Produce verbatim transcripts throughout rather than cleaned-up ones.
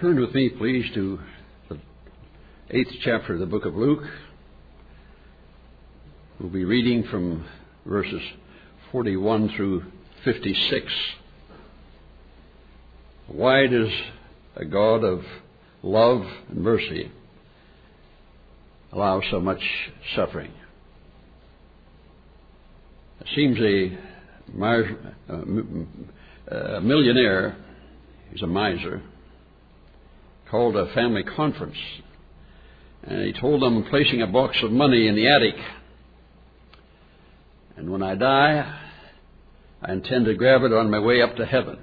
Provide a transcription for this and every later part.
Turn with me, please, to the eighth chapter of the book of Luke. We'll be reading from verses forty-one through fifty-six. Why does a God of love and mercy allow so much suffering? It seems a, a millionaire, he's a miser, called a family conference, and he told them, I'm placing a box of money in the attic, and when I die, I intend to grab it on my way up to heaven.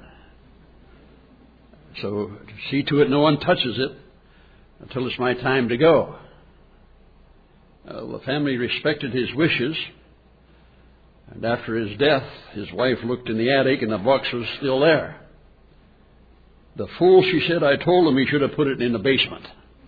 So see to it no one touches it until it's my time to go. Uh, the family respected his wishes, and after his death, his wife looked in the attic and the box was still there. The fool, she said, I told him he should have put it in the basement.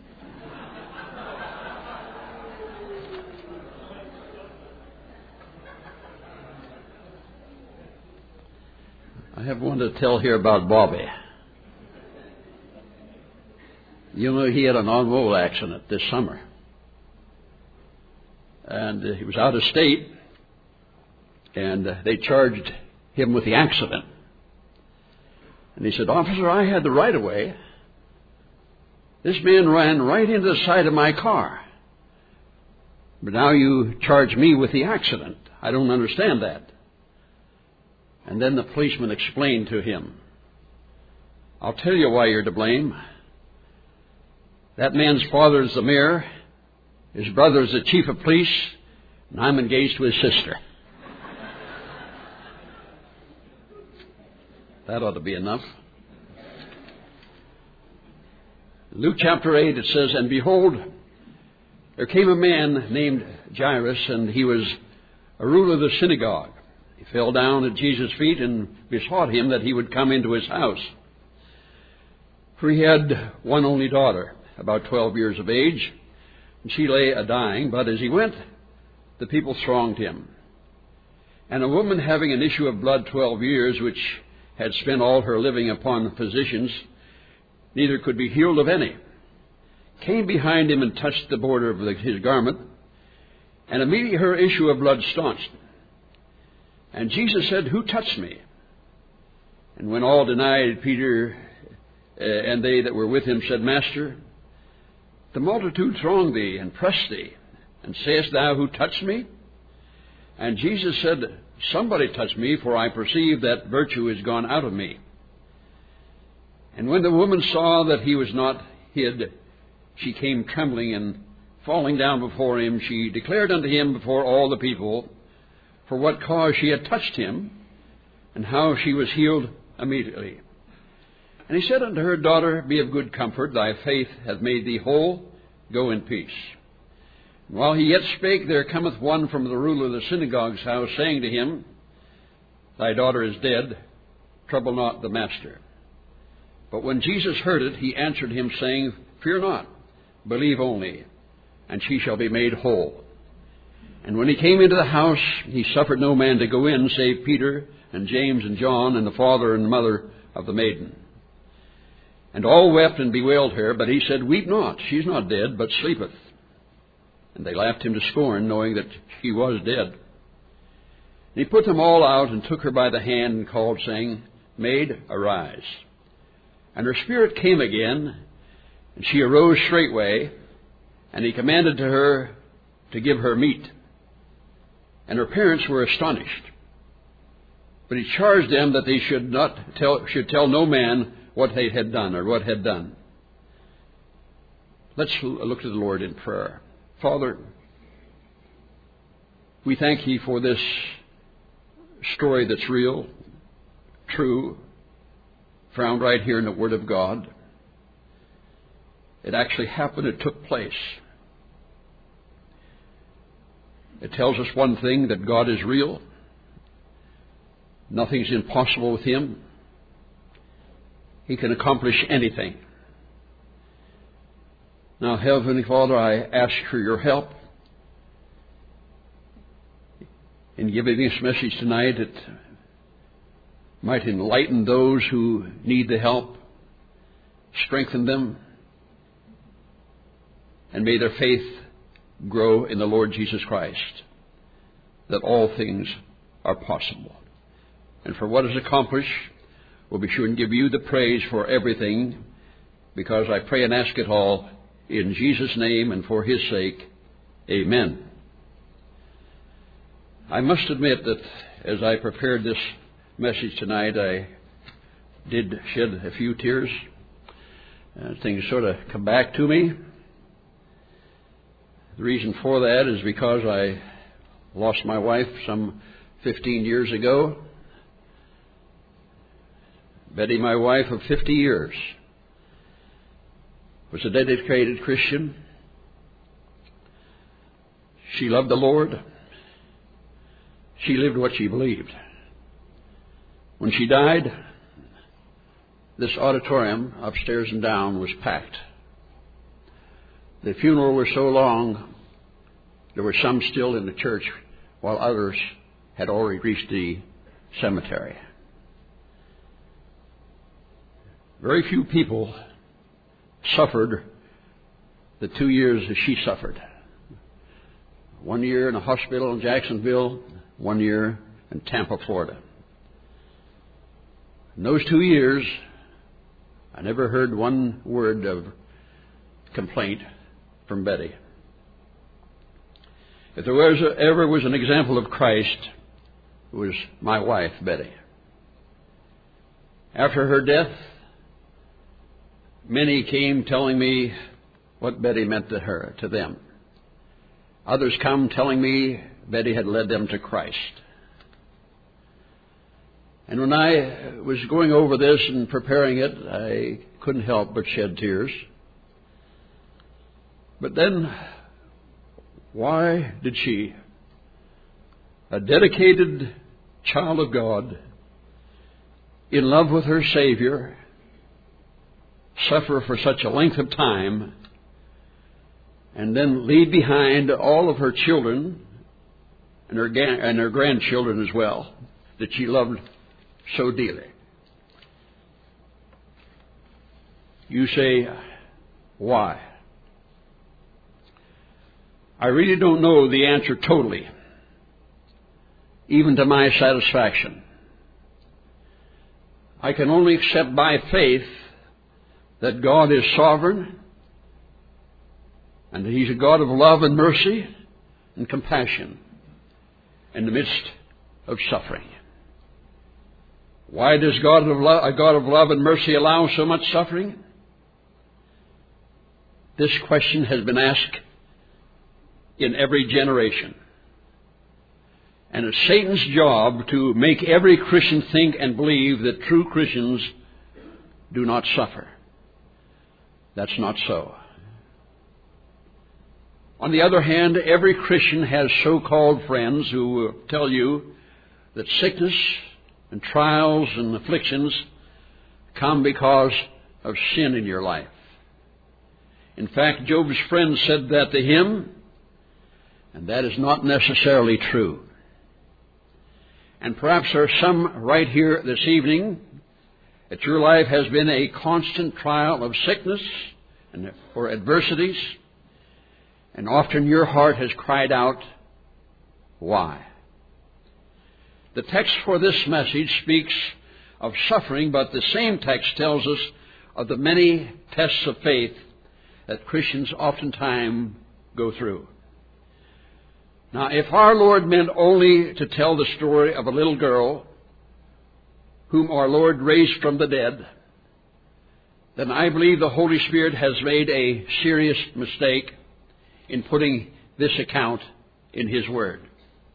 I have one to tell here about Bobby. You know, he had an automobile accident this summer. And uh, he was out of state, and uh, they charged him with the accident. And he said, Officer, I had the right of way. This man ran right into the side of my car. But now you charge me with the accident. I don't understand that. And then the policeman explained to him, I'll tell you why you're to blame. That man's father is the mayor, his brother is the chief of police, and I'm engaged to his sister. That ought to be enough. Luke chapter eight, it says, And behold, there came a man named Jairus, and he was a ruler of the synagogue. He fell down at Jesus' feet and besought him that he would come into his house. For he had one only daughter, about twelve years of age, and she lay a-dying, but as he went, the people thronged him. And a woman having an issue of blood twelve years, which had spent all her living upon physicians, neither could be healed of any, came behind him and touched the border of his garment, and immediately her issue of blood staunched. And Jesus said, Who touched me? And when all denied, Peter uh, and they that were with him said, Master, the multitude throng thee and press thee, and sayest thou, Who touched me? And Jesus said, Somebody touched me, for I perceive that virtue is gone out of me. And when the woman saw that he was not hid, she came trembling, and falling down before him, she declared unto him before all the people for what cause she had touched him, and how she was healed immediately. And he said unto her, Daughter, be of good comfort, thy faith hath made thee whole, go in peace. And while he yet spake, there cometh one from the ruler of the synagogue's house, saying to him, Thy daughter is dead, trouble not the master. But when Jesus heard it, he answered him, saying, Fear not, believe only, and she shall be made whole. And when he came into the house, he suffered no man to go in, save Peter and James and John, and the father and mother of the maiden. And all wept and bewailed her, but he said, Weep not, she is not dead, but sleepeth. And they laughed him to scorn, knowing that she was dead. And he put them all out, and took her by the hand, and called, saying, Maid, arise. And her spirit came again, and she arose straightway, and he commanded to her to give her meat. And her parents were astonished. But he charged them that they should not tell, should tell no man what they had done, or what had done. Let's look to the Lord in prayer. Father, we thank Thee for this story that's real, true, found right here in the Word of God. It actually happened. It took place. It tells us one thing, that God is real. Nothing's impossible with Him. He can accomplish anything. Now, Heavenly Father, I ask for your help in giving this message tonight. It might enlighten those who need the help, strengthen them, and may their faith grow in the Lord Jesus Christ, that all things are possible. And for what is accomplished, we'll be sure and give you the praise for everything, because I pray and ask it all in Jesus' name and for His sake. Amen. I must admit that as I prepared this message tonight, I did shed a few tears. Uh, things sort of come back to me. The reason for that is because I lost my wife some fifteen years ago. Betty, my wife of fifty years, was a dedicated Christian. She loved the Lord. She lived what she believed. When she died, this auditorium upstairs and down was packed. The funeral was so long, there were some still in the church, while others had already reached the cemetery. Very few people suffered the two years that she suffered. One year in a hospital in Jacksonville, one year in Tampa, Florida. In those two years, I never heard one word of complaint from Betty. If there was a, ever was an example of Christ, it was my wife, Betty. After her death, many came telling me what Betty meant to her, to them. Others come telling me Betty had led them to Christ. And when I was going over this and preparing it, I couldn't help but shed tears. But then, why did she, a dedicated child of God, in love with her Savior, suffer for such a length of time, and then leave behind all of her children and her, and her grandchildren as well, that she loved so dearly? You say, why? I really don't know the answer totally, even to my satisfaction. I can only accept by faith that God is sovereign and that He's a God of love and mercy and compassion in the midst of suffering. Why does God of lo- a God of love and mercy allow so much suffering? This question has been asked in every generation. And it's Satan's job to make every Christian think and believe that true Christians do not suffer. That's not so. On the other hand, every Christian has so-called friends who will tell you that sickness and trials and afflictions come because of sin in your life. In fact, Job's friend said that to him, and that is not necessarily true. And perhaps there are some right here this evening that your life has been a constant trial of sickness and or adversities, and often your heart has cried out, why? The text for this message speaks of suffering, but the same text tells us of the many tests of faith that Christians oftentimes go through. Now, if our Lord meant only to tell the story of a little girl whom our Lord raised from the dead, then I believe the Holy Spirit has made a serious mistake in putting this account in His Word.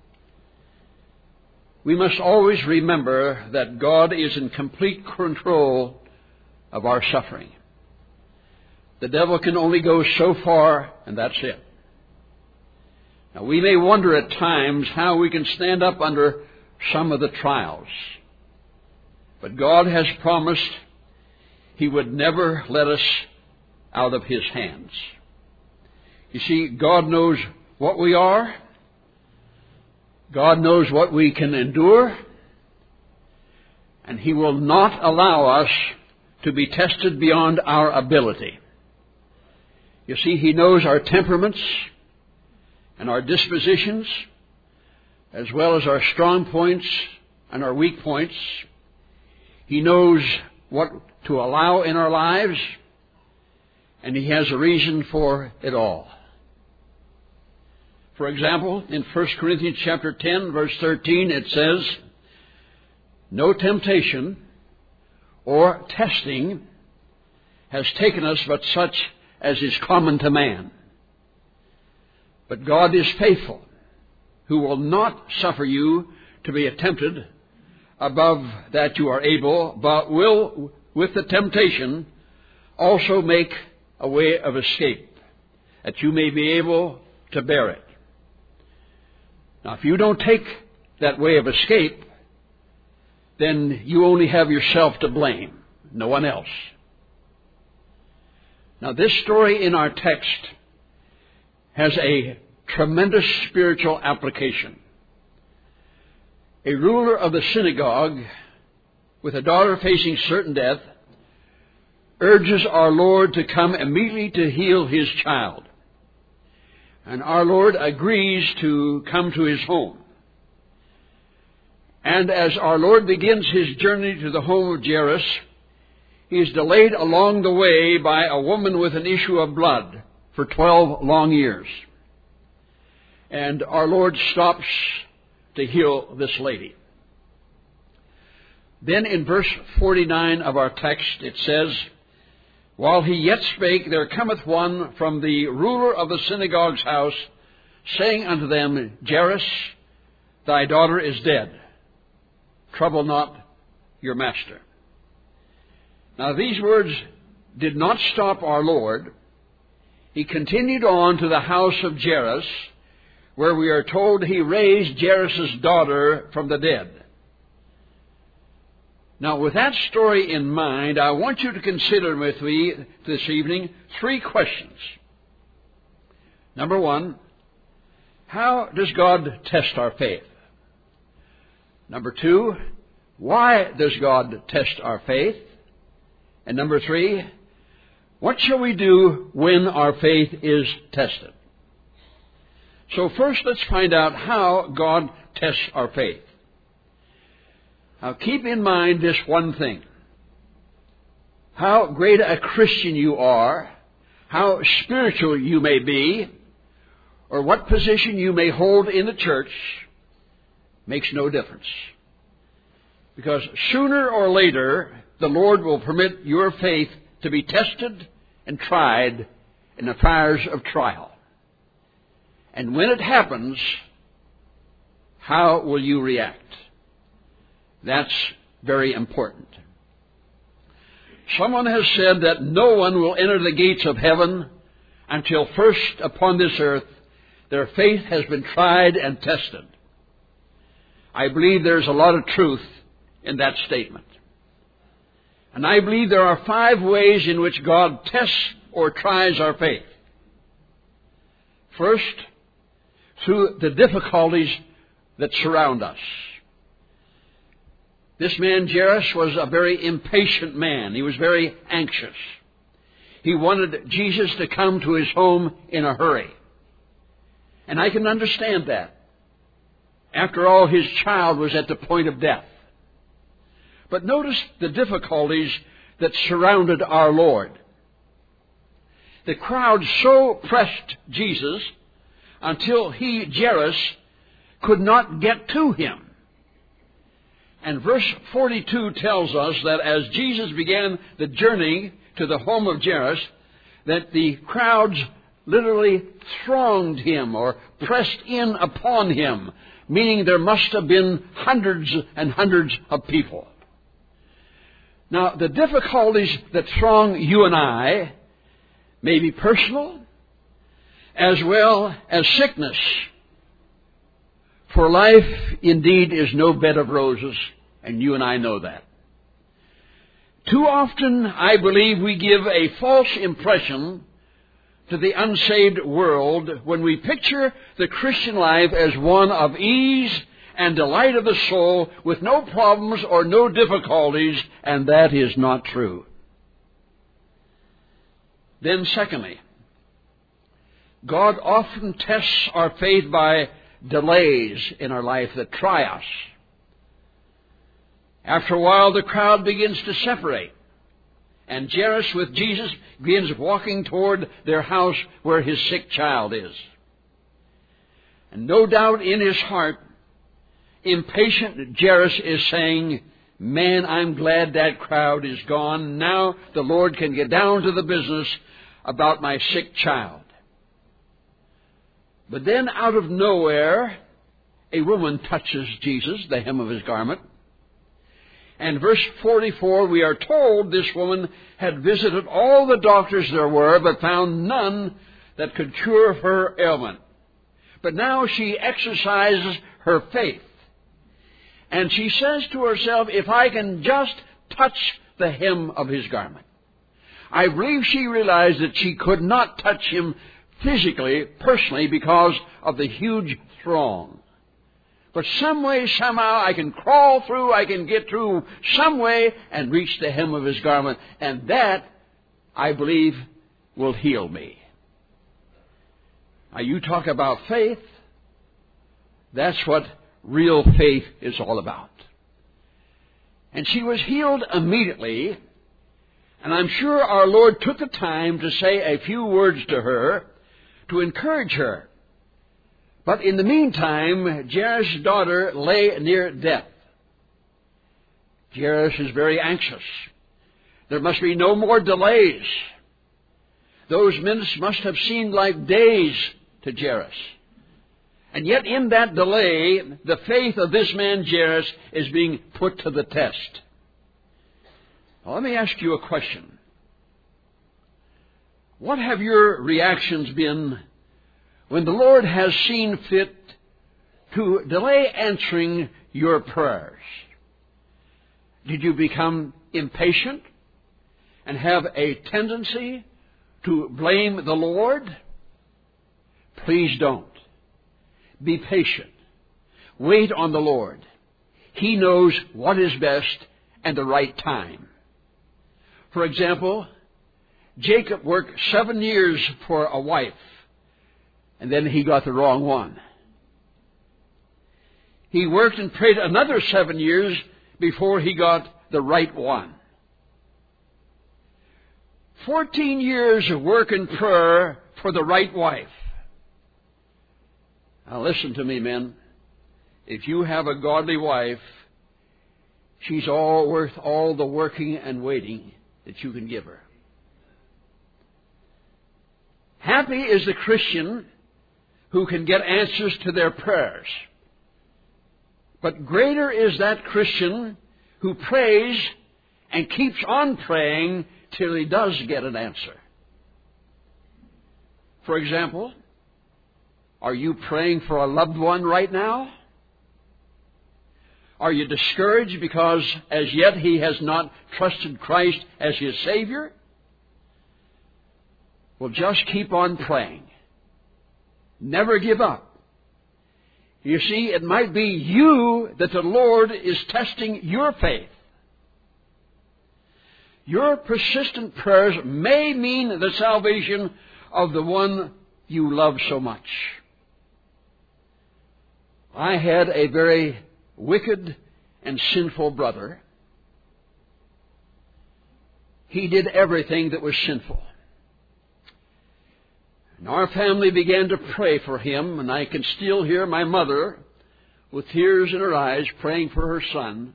We must always remember that God is in complete control of our suffering. The devil can only go so far, and that's it. Now, we may wonder at times how we can stand up under some of the trials. But God has promised He would never let us out of His hands. You see, God knows what we are. God knows what we can endure. And He will not allow us to be tested beyond our ability. You see, He knows our temperaments and our dispositions, as well as our strong points and our weak points. He knows what to allow in our lives, and He has a reason for it all. For example, in First Corinthians chapter ten, verse thirteen, it says, "No temptation or testing has taken us but such as is common to man. But God is faithful, who will not suffer you to be tempted above that you are able, but will, with the temptation, also make a way of escape, that you may be able to bear it." Now, if you don't take that way of escape, then you only have yourself to blame, no one else. Now, this story in our text has a tremendous spiritual application. A ruler of the synagogue, with a daughter facing certain death, urges our Lord to come immediately to heal his child. And our Lord agrees to come to his home. And as our Lord begins his journey to the home of Jairus, he is delayed along the way by a woman with an issue of blood for twelve long years. And our Lord stops to heal this lady. Then in verse forty-nine of our text it says, "While he yet spake, there cometh one from the ruler of the synagogue's house, saying unto them, Jairus, thy daughter is dead. Trouble not your master." Now these words did not stop our Lord. He continued on to the house of Jairus, where we are told he raised Jairus' daughter from the dead. Now, with that story in mind, I want you to consider with me this evening three questions. Number one, how does God test our faith? Number two, why does God test our faith? And number three, what shall we do when our faith is tested? So first, let's find out how God tests our faith. Now, keep in mind this one thing. How great a Christian you are, how spiritual you may be, or what position you may hold in the church, makes no difference. Because sooner or later, the Lord will permit your faith to be tested and tried in the fires of trial. And when it happens, how will you react? That's very important. Someone has said that no one will enter the gates of heaven until first upon this earth their faith has been tried and tested. I believe there's a lot of truth in that statement. And I believe there are five ways in which God tests or tries our faith. First, through the difficulties that surround us. This man, Jairus, was a very impatient man. He was very anxious. He wanted Jesus to come to his home in a hurry. And I can understand that. After all, his child was at the point of death. But notice the difficulties that surrounded our Lord. The crowd so pressed Jesus until he, Jairus, could not get to him. And verse forty-two tells us that as Jesus began the journey to the home of Jairus, that the crowds literally thronged him or pressed in upon him, meaning there must have been hundreds and hundreds of people. Now, the difficulties that throng you and I may be personal as well as sickness. For life, indeed, is no bed of roses, and you and I know that. Too often, I believe, we give a false impression to the unsaved world when we picture the Christian life as one of ease and delight of the soul with no problems or no difficulties, and that is not true. Then secondly, God often tests our faith by delays in our life that try us. After a while, the crowd begins to separate, and Jairus with Jesus begins walking toward their house where his sick child is. And no doubt in his heart, impatient Jairus is saying, "Man, I'm glad that crowd is gone. Now the Lord can get down to the business about my sick child." But then out of nowhere, a woman touches Jesus, the hem of his garment. And verse forty-four, we are told this woman had visited all the doctors there were, but found none that could cure her ailment. But now she exercises her faith. And she says to herself, if I can just touch the hem of his garment. I believe she realized that she could not touch him physically, personally, because of the huge throng. But some way, somehow, I can crawl through, I can get through some way and reach the hem of his garment. And that, I believe, will heal me. Now, you talk about faith. That's what real faith is all about. And she was healed immediately. And I'm sure our Lord took the time to say a few words to her to encourage her. But in the meantime, Jairus' daughter lay near death. Jairus is very anxious. There must be no more delays. Those minutes must have seemed like days to Jairus. And yet in that delay, the faith of this man Jairus is being put to the test. Now, let me ask you a question. What have your reactions been when the Lord has seen fit to delay answering your prayers? Did you become impatient and have a tendency to blame the Lord? Please don't. Be patient. Wait on the Lord. He knows what is best and the right time. For example, Jacob worked seven years for a wife, and then he got the wrong one. He worked and prayed another seven years before he got the right one. Fourteen years of work and prayer for the right wife. Now listen to me, men. If you have a godly wife, she's all worth all the working and waiting that you can give her. Happy is the Christian who can get answers to their prayers. But greater is that Christian who prays and keeps on praying till he does get an answer. For example, are you praying for a loved one right now? Are you discouraged because as yet he has not trusted Christ as his Savior? Well, just keep on praying. Never give up. You see, it might be you that the Lord is testing your faith. Your persistent prayers may mean the salvation of the one you love so much. I had a very wicked and sinful brother. He did everything that was sinful. And our family began to pray for him, and I can still hear my mother with tears in her eyes praying for her son.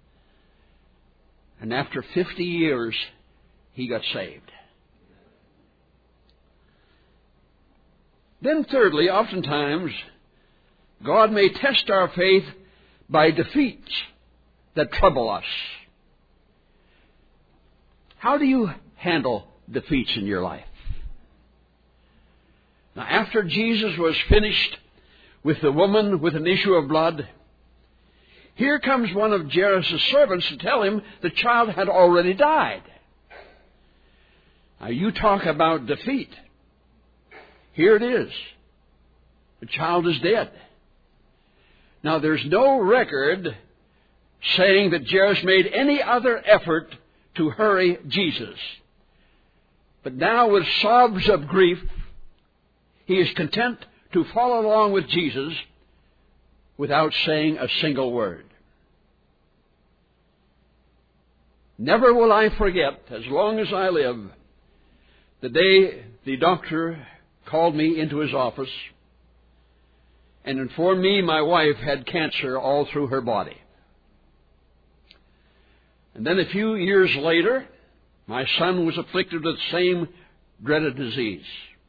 And after fifty years, he got saved. Then thirdly, oftentimes, God may test our faith by defeats that trouble us. How do you handle defeats in your life? Now, after Jesus was finished with the woman with an issue of blood, here comes one of Jairus' servants to tell him the child had already died. Now, you talk about defeat. Here it is. The child is dead. Now, there's no record saying that Jairus made any other effort to hurry Jesus. But now, with sobs of grief, he is content to follow along with Jesus without saying a single word. Never will I forget, as long as I live, the day the doctor called me into his office and informed me my wife had cancer all through her body. And then a few years later, my son was afflicted with the same dreaded disease.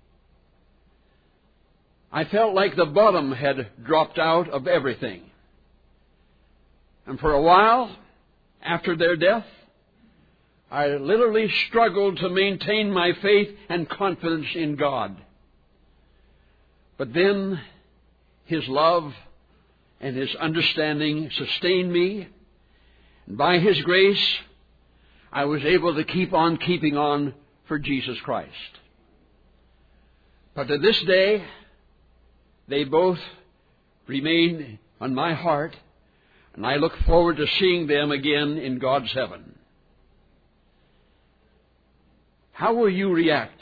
I felt like the bottom had dropped out of everything. And for a while, after their death, I literally struggled to maintain my faith and confidence in God. But then His love and His understanding sustained me. And by His grace, I was able to keep on keeping on for Jesus Christ. But to this day, they both remain on my heart, and I look forward to seeing them again in God's heaven. How will you react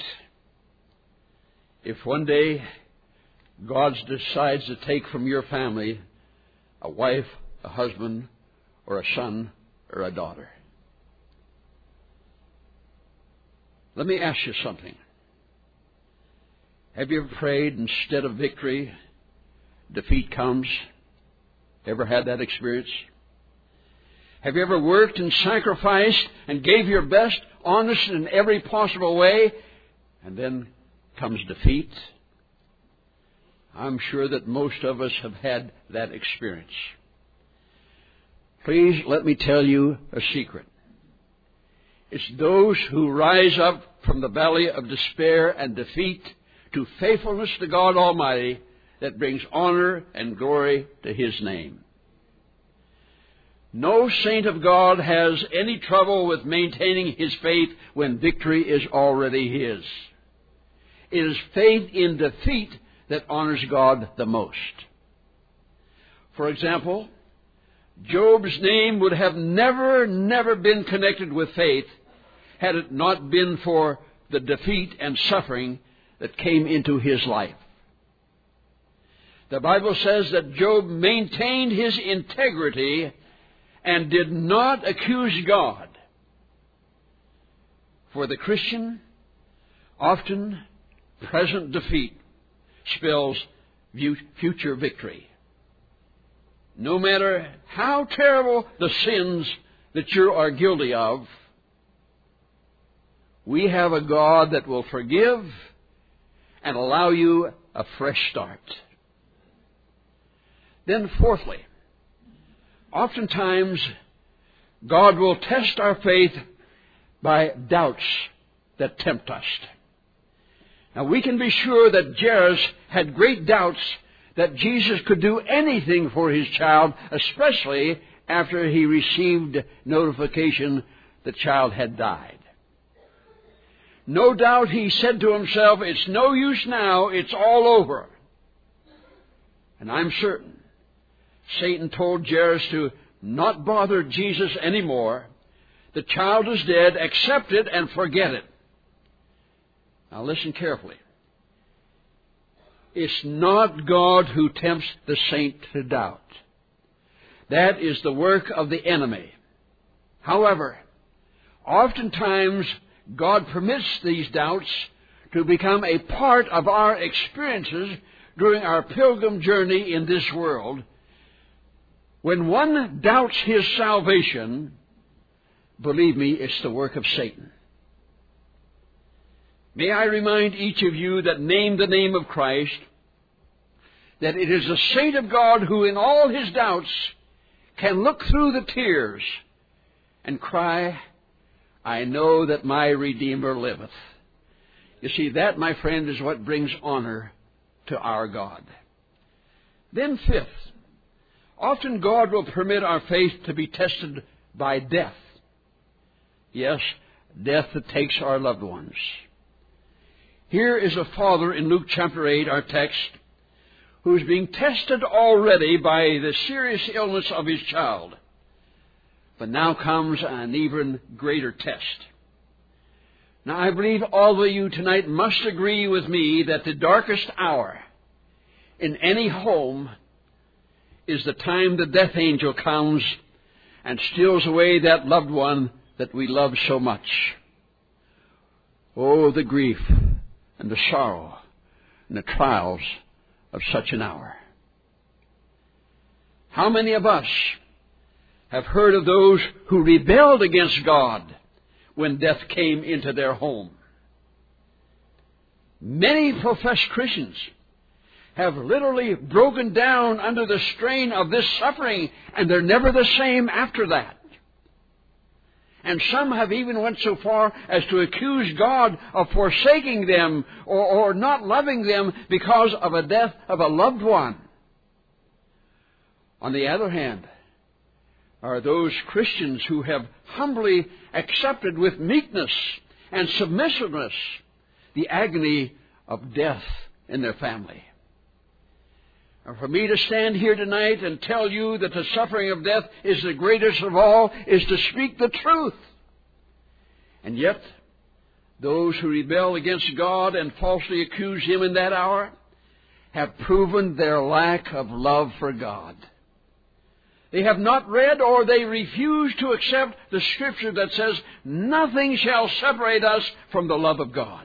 if one day God decides to take from your family a wife, a husband, or a son, or a daughter? Let me ask you something. Have you ever prayed instead of victory, defeat comes? Ever had that experience? Have you ever worked and sacrificed and gave your best, honest in every possible way, and then comes defeat? I'm sure that most of us have had that experience. Please let me tell you a secret. It's those who rise up from the valley of despair and defeat to faithfulness to God Almighty that brings honor and glory to His name. No saint of God has any trouble with maintaining his faith when victory is already his. It is faith in defeat that honors God the most. For example, Job's name would have never, never been connected with faith had it not been for the defeat and suffering that came into his life. The Bible says that Job maintained his integrity and did not accuse God. For the Christian, often present defeat spells future victory. No matter how terrible the sins that you are guilty of, we have a God that will forgive and allow you a fresh start. Then fourthly, oftentimes God will test our faith by doubts that tempt us. Now we can be sure that Jairus had great doubts that Jesus could do anything for his child, especially after he received notification the child had died. No doubt he said to himself, "It's no use now, it's all over." And I'm certain Satan told Jairus to not bother Jesus anymore. The child is dead, accept it and forget it. Now listen carefully. It's not God who tempts the saint to doubt. That is the work of the enemy. However, oftentimes God permits these doubts to become a part of our experiences during our pilgrim journey in this world. When one doubts his salvation, believe me, it's the work of Satan. May I remind each of you that name the name of Christ, that it is the saint of God who in all his doubts can look through the tears and cry, "I know that my Redeemer liveth." You see, that, my friend, is what brings honor to our God. Then fifth, often God will permit our faith to be tested by death. Yes, death that takes our loved ones. Here is a father in Luke chapter eight, our text, who is being tested already by the serious illness of his child. But now comes an even greater test. Now, I believe all of you tonight must agree with me that the darkest hour in any home is the time the death angel comes and steals away that loved one that we love so much. Oh, the grief and the sorrow and the trials of such an hour. How many of us have heard of those who rebelled against God when death came into their home? Many professed Christians have literally broken down under the strain of this suffering, and they're never the same after that. And some have even went so far as to accuse God of forsaking them or, or not loving them because of a death of a loved one. On the other hand, are those Christians who have humbly accepted with meekness and submissiveness the agony of death in their family. And for me to stand here tonight and tell you that the suffering of death is the greatest of all is to speak the truth. And yet, those who rebel against God and falsely accuse Him in that hour have proven their lack of love for God. They have not read or they refuse to accept the Scripture that says, nothing shall separate us from the love of God.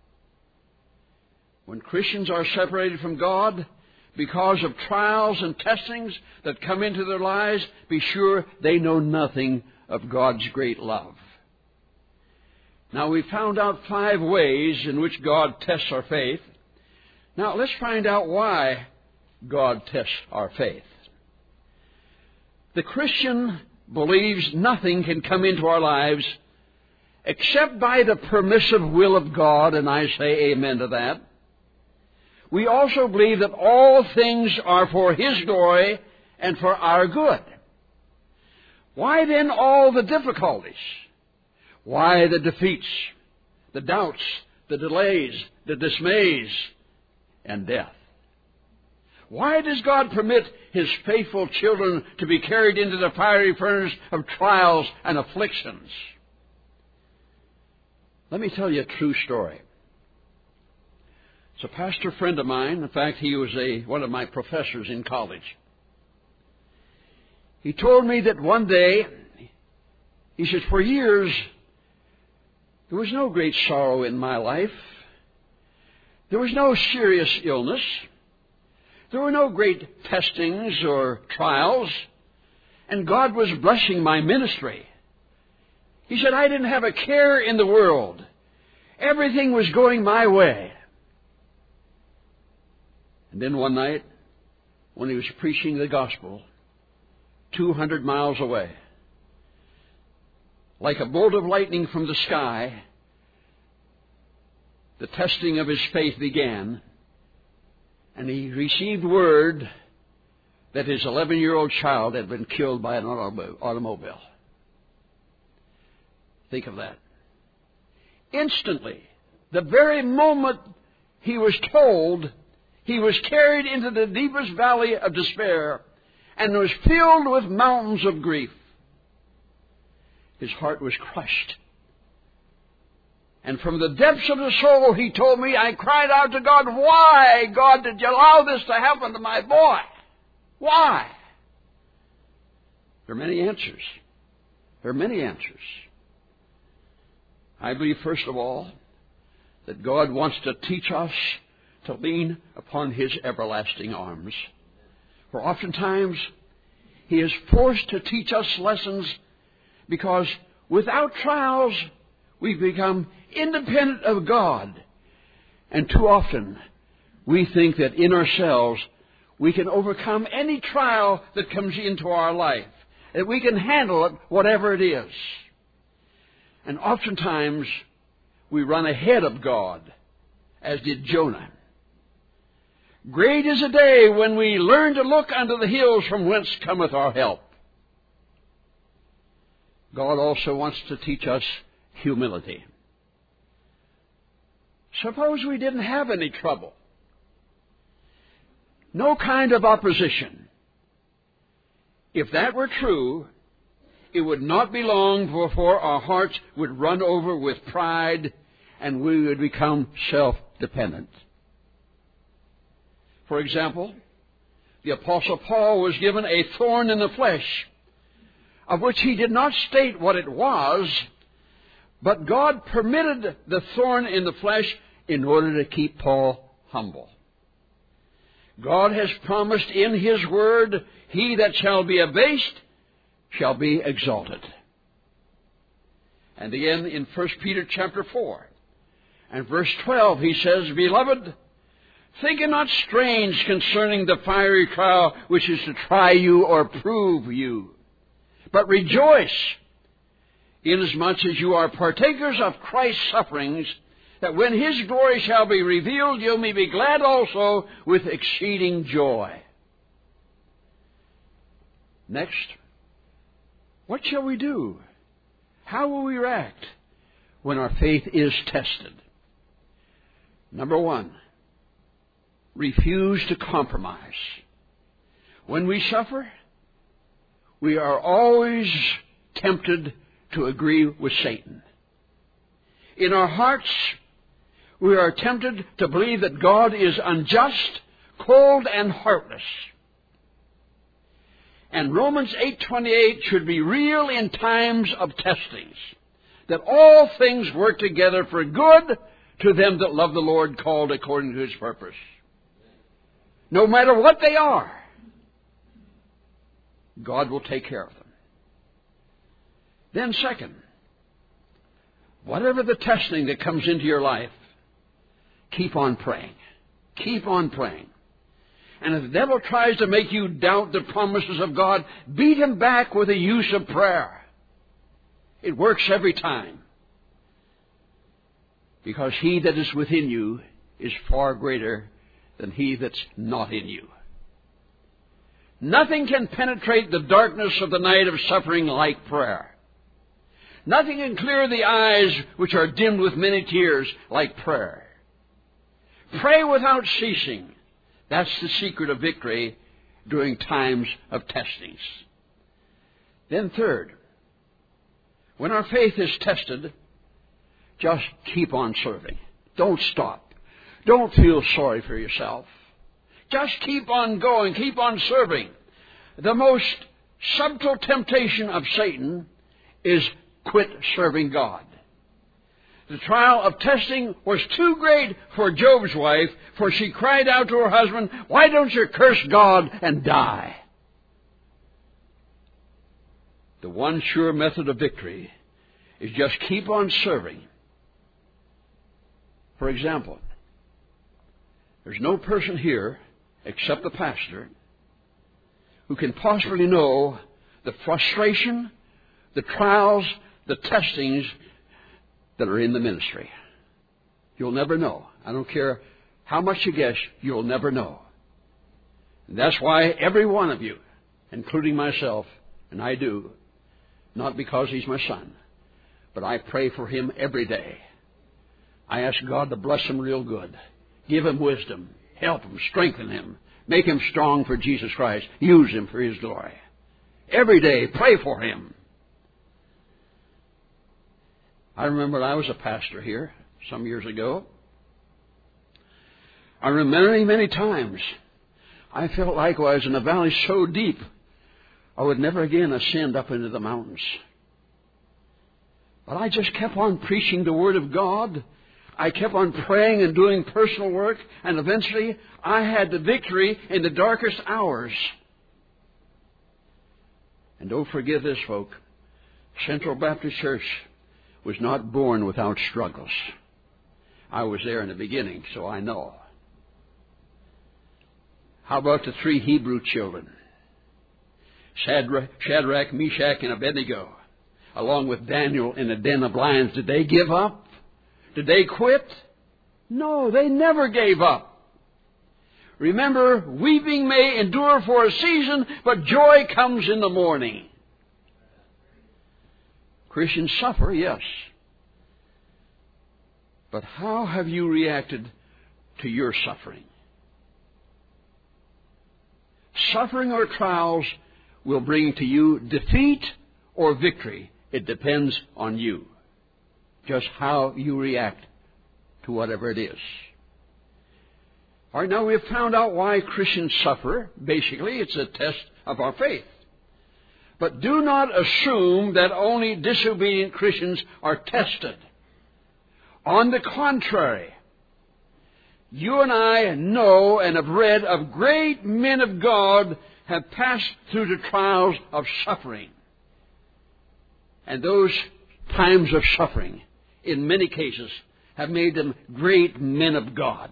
When Christians are separated from God because of trials and testings that come into their lives, be sure they know nothing of God's great love. Now, we found out five ways in which God tests our faith. Now, let's find out why God tests our faith. The Christian believes nothing can come into our lives except by the permissive will of God, and I say amen to that. We also believe that all things are for His glory and for our good. Why then all the difficulties? Why the defeats, the doubts, the delays, the dismays, and death? Why does God permit His faithful children to be carried into the fiery furnace of trials and afflictions? Let me tell you a true story. It's a pastor friend of mine. In fact, he was a one of my professors in college. He told me that one day, he says, for years, there was no great sorrow in my life. There was no serious illness. There were no great testings or trials. And God was blessing my ministry. He said, I didn't have a care in the world. Everything was going my way. And then one night, when he was preaching the gospel, two hundred miles away, like a bolt of lightning from the sky, the testing of his faith began, and he received word that his eleven-year-old child had been killed by an automobile. Think of that. Instantly, the very moment he was told, he was carried into the deepest valley of despair and was filled with mountains of grief. His heart was crushed. And from the depths of the soul, he told me, I cried out to God, why, God, did you allow this to happen to my boy? Why? There are many answers. There are many answers. I believe, first of all, that God wants to teach us to lean upon His everlasting arms. For oftentimes, He is forced to teach us lessons because without trials, we become independent of God. And too often, we think that in ourselves, we can overcome any trial that comes into our life, that we can handle it, whatever it is. And oftentimes, we run ahead of God, as did Jonah. Great is the day when we learn to look unto the hills from whence cometh our help. God also wants to teach us humility. Suppose we didn't have any trouble, no kind of opposition. If that were true, it would not be long before our hearts would run over with pride and we would become self-dependent. For example, the Apostle Paul was given a thorn in the flesh, of which he did not state what it was, but God permitted the thorn in the flesh in order to keep Paul humble. God has promised in His Word, he that shall be abased shall be exalted. And again in First Peter chapter four and verse twelve, he says, Beloved, think it not strange concerning the fiery trial which is to try you or prove you, but rejoice, inasmuch as you are partakers of Christ's sufferings, that when His glory shall be revealed, you may be glad also with exceeding joy. Next, what shall we do? How will we react when our faith is tested? Number one, refuse to compromise. When we suffer, we are always tempted to agree with Satan. In our hearts, we are tempted to believe that God is unjust, cold, and heartless. And Romans eight twenty-eight should be real in times of testings, that all things work together for good to them that love the Lord, called according to His purpose. No matter what they are, God will take care of them. Then second, whatever the testing that comes into your life, keep on praying. Keep on praying. And if the devil tries to make you doubt the promises of God, beat him back with the use of prayer. It works every time. Because he that is within you is far greater than he that's not in you. Nothing can penetrate the darkness of the night of suffering like prayer. Nothing can clear the eyes which are dimmed with many tears like prayer. Pray without ceasing. That's the secret of victory during times of testings. Then third, when our faith is tested, just keep on serving. Don't stop. Don't feel sorry for yourself. Just keep on going. Keep on serving. The most subtle temptation of Satan is quit serving God. The trial of testing was too great for Job's wife, for she cried out to her husband, Why don't you curse God and die? The one sure method of victory is just keep on serving. For example, there's no person here except the pastor who can possibly know the frustration, the trials, the testings that are in the ministry. You'll never know. I don't care how much you guess, you'll never know. And that's why every one of you, including myself, and I do, not because he's my son, but I pray for him every day. I ask God to bless him real good. Give him wisdom. Help him. Strengthen him. Make him strong for Jesus Christ. Use him for His glory. Every day, pray for him. I remember I was a pastor here some years ago. I remember many, many times I felt like I was in a valley so deep I would never again ascend up into the mountains. But I just kept on preaching the Word of God. I kept on praying and doing personal work, and eventually I had the victory in the darkest hours. And don't forget this, folk. Central Baptist Church was not born without struggles. I was there in the beginning, so I know. How about the three Hebrew children? Shadrach, Shadrach, Meshach, and Abednego, along with Daniel in the den of lions. Did they give up? Did they quit? No, they never gave up. Remember, weeping may endure for a season, but joy comes in the morning. Christians suffer, yes. But how have you reacted to your suffering? Suffering or trials will bring to you defeat or victory. It depends on you, just how you react to whatever it is. All right, now we've found out why Christians suffer. Basically, it's a test of our faith. But do not assume that only disobedient Christians are tested. On the contrary, you and I know and have read of great men of God have passed through the trials of suffering. And those times of suffering, in many cases, have made them great men of God.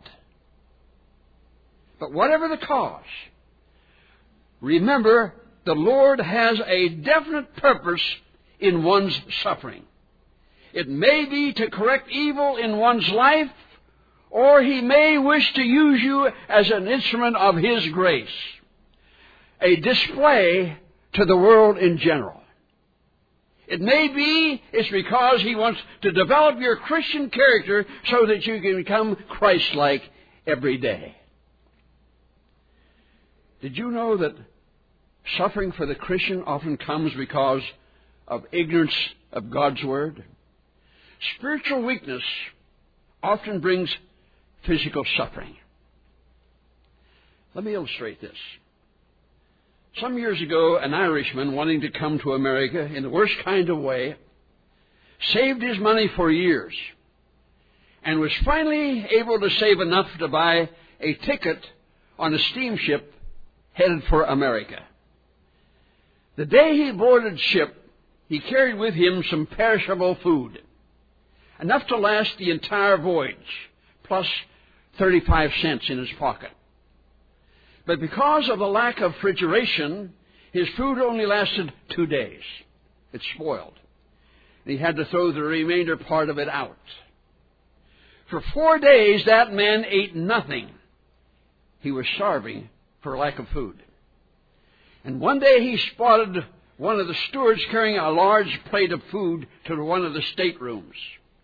But whatever the cause, remember, the Lord has a definite purpose in one's suffering. It may be to correct evil in one's life, or He may wish to use you as an instrument of His grace, a display to the world in general. It may be it's because He wants to develop your Christian character so that you can become Christ-like every day. Did you know that suffering for the Christian often comes because of ignorance of God's Word? Spiritual weakness often brings physical suffering. Let me illustrate this. Some years ago, an Irishman wanting to come to America in the worst kind of way saved his money for years and was finally able to save enough to buy a ticket on a steamship headed for America. The day he boarded ship, he carried with him some perishable food, enough to last the entire voyage, plus thirty-five cents in his pocket. But because of the lack of refrigeration, his food only lasted two days. It spoiled. And he had to throw the remainder part of it out. For four days, that man ate nothing. He was starving for lack of food. And one day he spotted one of the stewards carrying a large plate of food to one of the staterooms.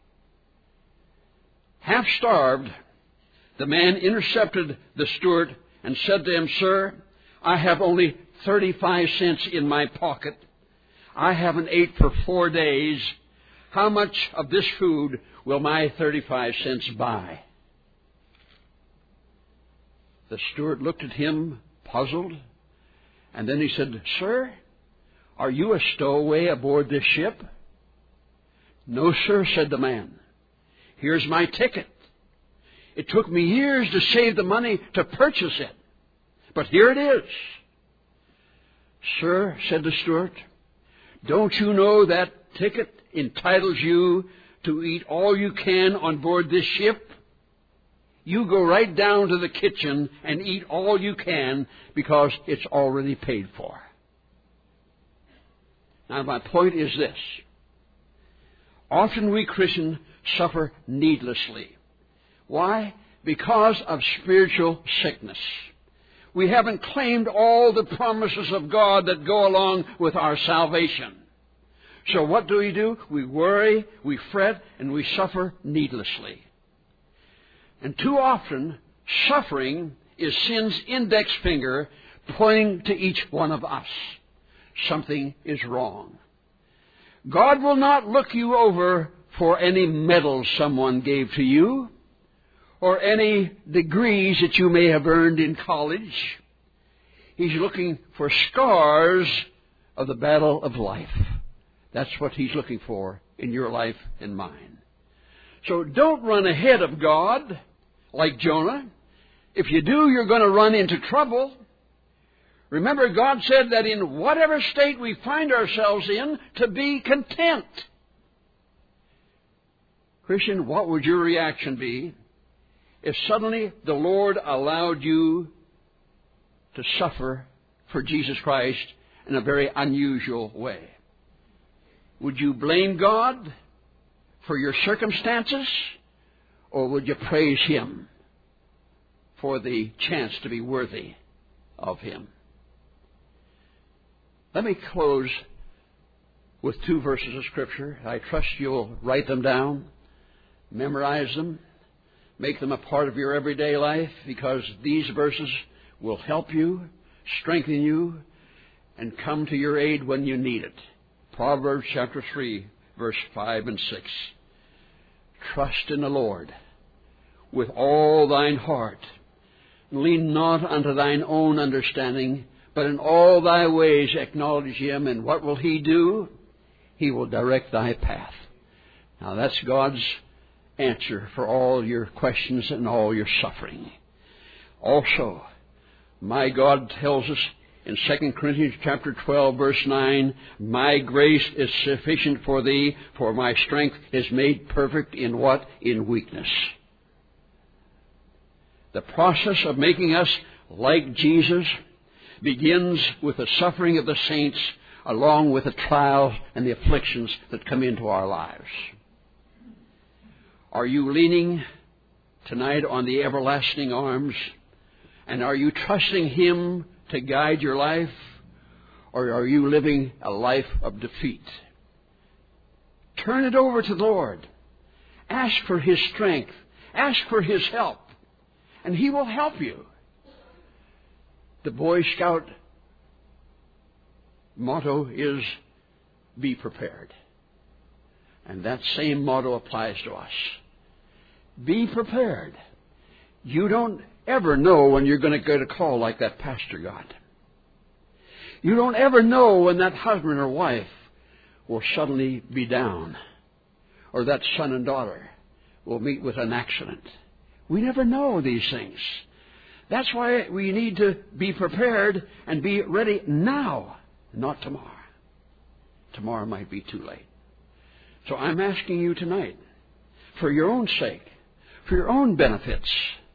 Half starved, the man intercepted the steward and said to him, "Sir, I have only thirty-five cents in my pocket. I haven't ate for four days. How much of this food will my thirty-five cents buy?" The steward looked at him, puzzled, and then he said, "Sir, are you a stowaway aboard this ship?" "No, sir," said the man. "Here's my ticket. It took me years to save the money to purchase it, but here it is." "Sir," said the steward, "don't you know that ticket entitles you to eat all you can on board this ship? You go right down to the kitchen and eat all you can because it's already paid for." Now, my point is this. Often we Christians suffer needlessly. Why? Because of spiritual sickness. We haven't claimed all the promises of God that go along with our salvation. So what do we do? We worry, we fret, and we suffer needlessly. And too often, suffering is sin's index finger pointing to each one of us. Something is wrong. God will not look you over for any medals someone gave to you, or any degrees that you may have earned in college. He's looking for scars of the battle of life. That's what He's looking for in your life and mine. So don't run ahead of God like Jonah. If you do, you're going to run into trouble. Remember, God said that in whatever state we find ourselves in, to be content. Christian, what would your reaction be if suddenly the Lord allowed you to suffer for Jesus Christ in a very unusual way? Would you blame God for your circumstances, or would you praise Him for the chance to be worthy of Him? Let me close with two verses of Scripture. I trust you'll write them down, memorize them, make them a part of your everyday life, because these verses will help you, strengthen you, and come to your aid when you need it. Proverbs chapter three, verse five and six. Trust in the Lord with all thine heart. Lean not unto thine own understanding, but in all thy ways acknowledge him. And what will he do? He will direct thy path. Now that's God's answer for all your questions and all your suffering. Also, my God tells us in Second Corinthians chapter twelve, verse nine, my grace is sufficient for thee, for my strength is made perfect in what? In weakness. The process of making us like Jesus begins with the suffering of the saints, along with the trials and the afflictions that come into our lives. Are you leaning tonight on the everlasting arms? And are you trusting him to guide your life? Or are you living a life of defeat? Turn it over to the Lord. Ask for his strength. Ask for his help. And he will help you. The Boy Scout motto is, be prepared. And that same motto applies to us. Be prepared. You don't ever know when you're going to get a call like that pastor got. You don't ever know when that husband or wife will suddenly be down, or that son and daughter will meet with an accident. We never know these things. That's why we need to be prepared and be ready now, not tomorrow. Tomorrow might be too late. So I'm asking you tonight, for your own sake, for your own benefits,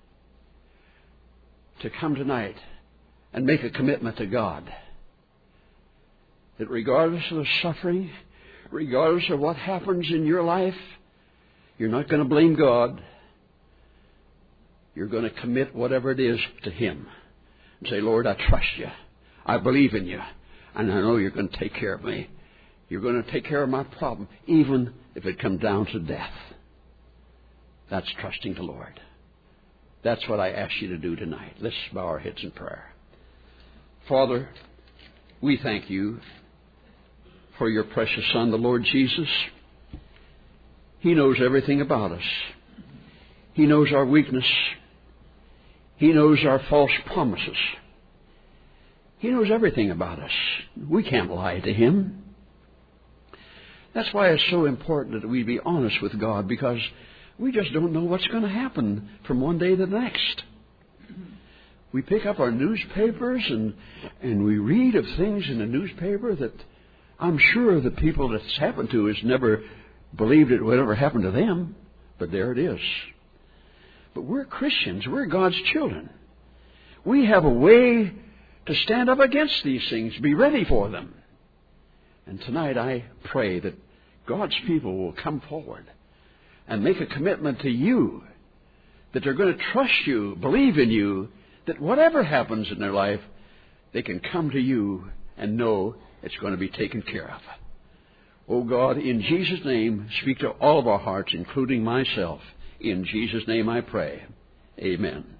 to come tonight and make a commitment to God. That regardless of the suffering, regardless of what happens in your life, you're not going to blame God. You're going to commit whatever it is to him. And say, Lord, I trust you. I believe in you. And I know you're going to take care of me. You're going to take care of my problem, even if it comes down to death. That's trusting the Lord. That's what I ask you to do tonight. Let's bow our heads in prayer. Father, we thank you for your precious Son, the Lord Jesus. He knows everything about us. He knows our weakness. He knows our false promises. He knows everything about us. We can't lie to him. That's why it's so important that we be honest with God, because we just don't know what's going to happen from one day to the next. We pick up our newspapers and, and we read of things in the newspaper that I'm sure the people that's happened to has never believed it would ever happen to them. But there it is. But we're Christians. We're God's children. We have a way to stand up against these things, be ready for them. And tonight I pray that God's people will come forward and make a commitment to you, that they're going to trust you, believe in you, that whatever happens in their life, they can come to you and know it's going to be taken care of. Oh God, in Jesus' name, speak to all of our hearts, including myself. In Jesus' name I pray. Amen.